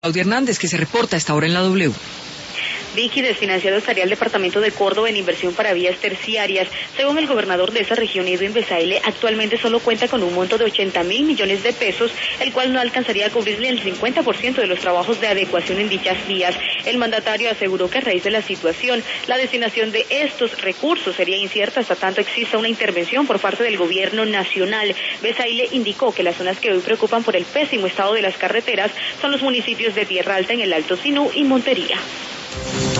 Claudia Hernández, que se reporta a esta hora en la W. Vicky, desfinanciado estaría el departamento de Córdoba en inversión para vías terciarias. Según el gobernador de esa región, Edwin Besaile, actualmente solo cuenta con un monto de 80.000 millones de pesos, el cual no alcanzaría a cubrirle el 50% de los trabajos de adecuación en dichas vías. El mandatario aseguró que a raíz de la situación, la destinación de estos recursos sería incierta hasta tanto exista una intervención por parte del gobierno nacional. Besaile indicó que las zonas que hoy preocupan por el pésimo estado de las carreteras son los municipios de Tierra Alta en el Alto Sinú y Montería.